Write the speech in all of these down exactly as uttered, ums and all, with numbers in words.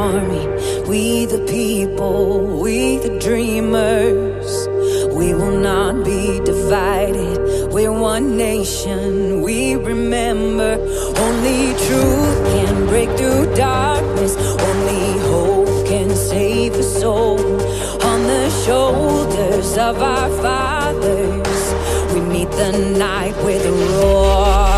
army, we the people, we the dreamers. We will not be divided, we're one nation, we remember. Only truth can break through darkness, only hope can save a soul. On the shoulders of our fathers, we meet the night with a roar.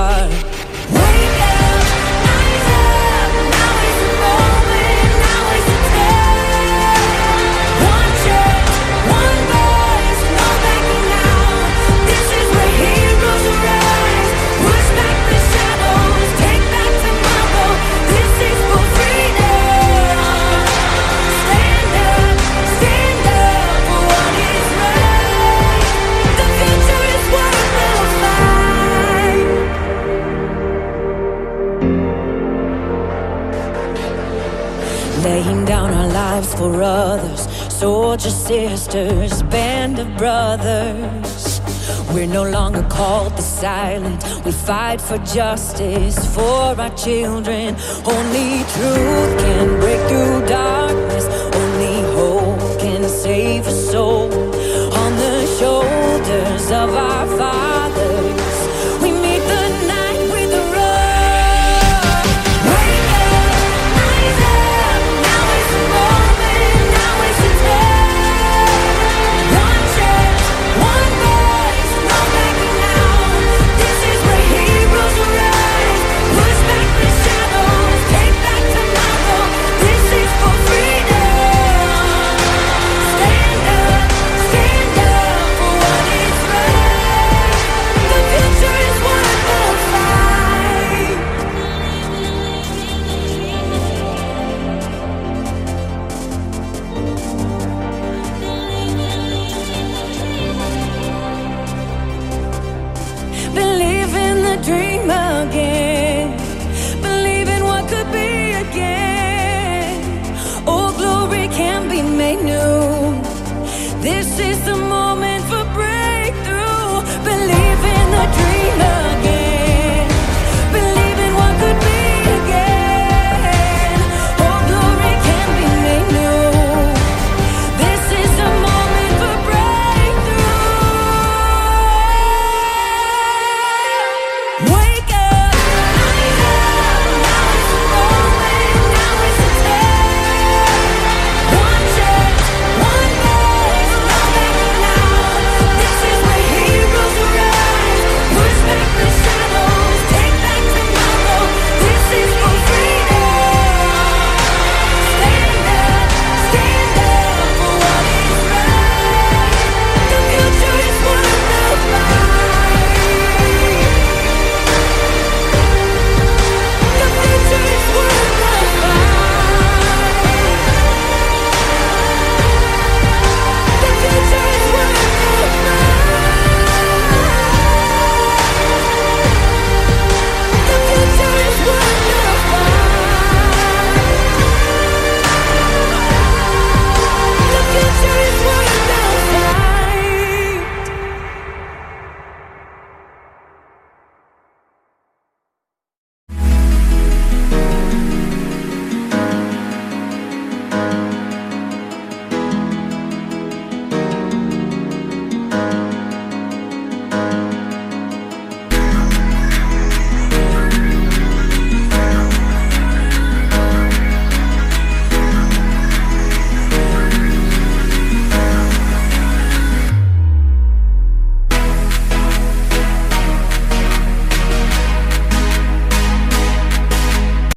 Laying down our lives for others, soldier sisters, band of brothers. We're no longer called the silent, we fight for justice, for our children. Only truth can break through darkness, only hope can save a soul. On the shoulders of our fathers,